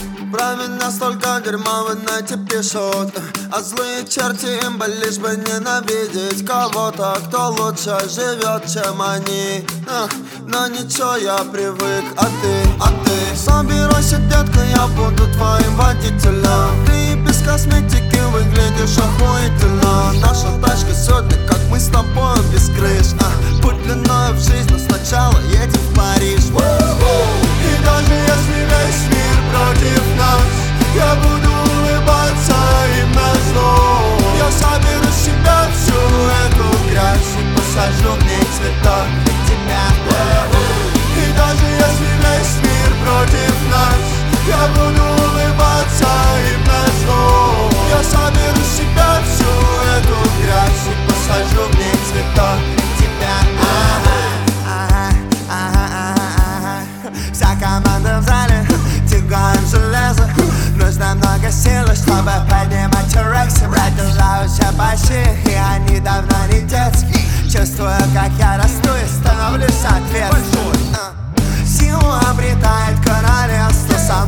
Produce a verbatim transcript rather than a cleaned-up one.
Про меня столько дерьма в инете пишут, а злые черти им бы лишь бы ненавидеть кого-то, кто лучше живет, чем они. Но ничего, я привык, а ты, а ты собирайся, детка, я буду твоим водителем. Ты без косметики выглядишь охуительно. Наша тачка сегодня, как мы с тобой без крыш. а, Путь длиною в жизнь, но сначала едем в Париж. И даже если весь мир против нас, я буду улыбаться им назло. Я соберу с себя всю эту грязь и посажу в ней цветок для тебя. И даже если весь мир против нас, я буду улыбаться им назло. Я соберу с себя всю эту грязь и посажу в ней цветок для тебя. Ага, ага, ага, ага. Вся команда в зале, тягаем железо. Нужно много силы, чтобы поднимать рексы. Продолжаются почти, и они давно не детские. Чувствую, как я расту и становлюсь соответствующим. Силу обретает королевство.